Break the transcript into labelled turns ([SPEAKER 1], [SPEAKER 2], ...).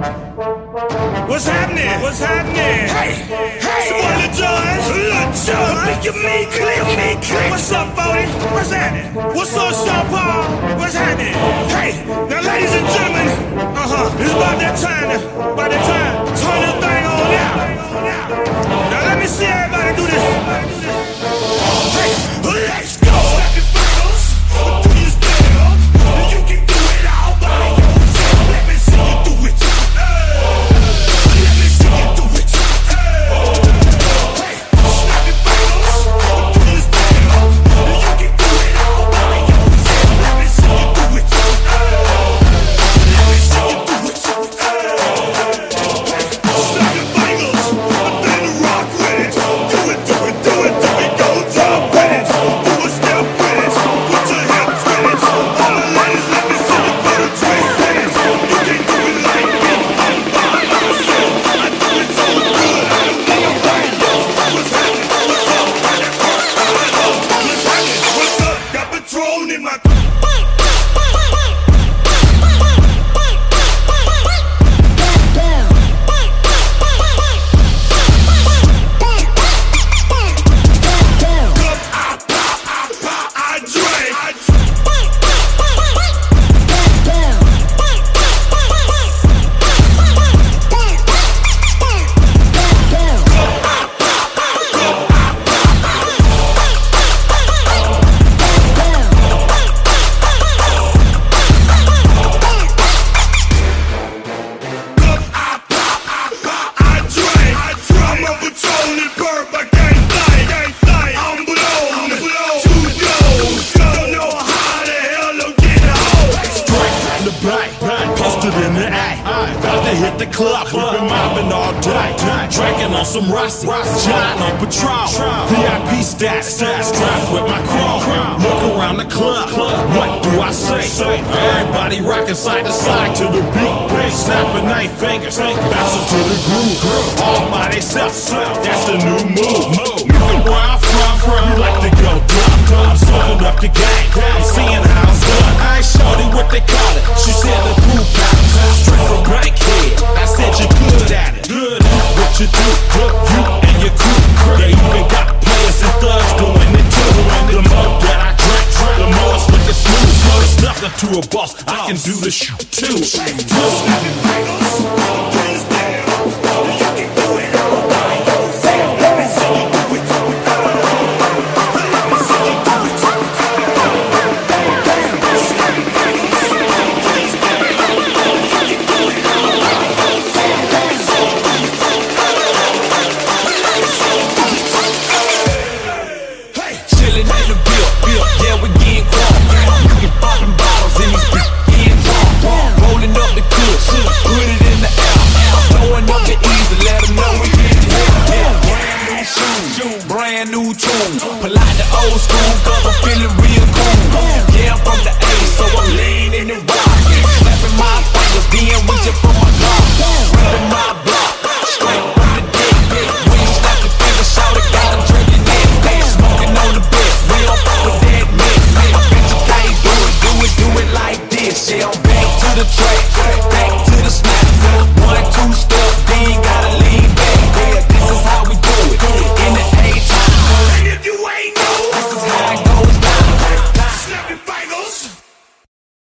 [SPEAKER 1] What's happening? What's happening? Hey, hey, it's boy Lil Jon. Make your me clear. What's up, Bodie? What's happening? What's up, Sean Paul? What's happening? Hey, now ladies and gentlemen, it's about that time. Turn this thing on out. Now let me see everybody do this. Hey, let's go. Snap your fingers, do your step. You can do it all by yourself. Let me see you do it. Let me see you do it. Hey, snap your fingers, do your step. You can do it all by yourself. Let me see you do it. Let me see you do it. Snap your fingers, then rock with it. Do it. Go jump with it. Do a step with it. Put your hips with it. All the ladies, let me see you put a twist with it. You can't do it like me. I'm by myself. I do it so good. I don't need nobody else. What's happening? What's up? What's happening? What's up? Got Patron in my hit the club, we've been mobbing all day, drinking on some Rossi, John on Patron, VIP status, strapped with my chrome. Look around the club, what do I say? Everybody rocking side to side to the beat, snapping 9 fingers, bouncing to the groove, all by themselves. That's the new move. Where I'm from, you like to go dumb. I'm serving up the game, I'm seeing how it's done. I ain't shorty what they call it. She said the poop out, straight from Bankhead. I said you're good at it. What you do, you and your crew. They even got players and thugs going into it. The more that I drink, the more it's looking smooth. It's nothing to a boss, I can do the shoot too.
[SPEAKER 2] Polite the old school, cause I'm feeling real cool. Yeah, I'm from the A, so I'm leaning and rocking. Slapping my fingers, then reaching for my Glock. Ripping my block, straight from the dick. When you snap your fingers, shout it, got 'em drinking it. Smoking on the bed, we don't fuck with that mix. I bet you can't do it like this. Yeah, I'm back to the track.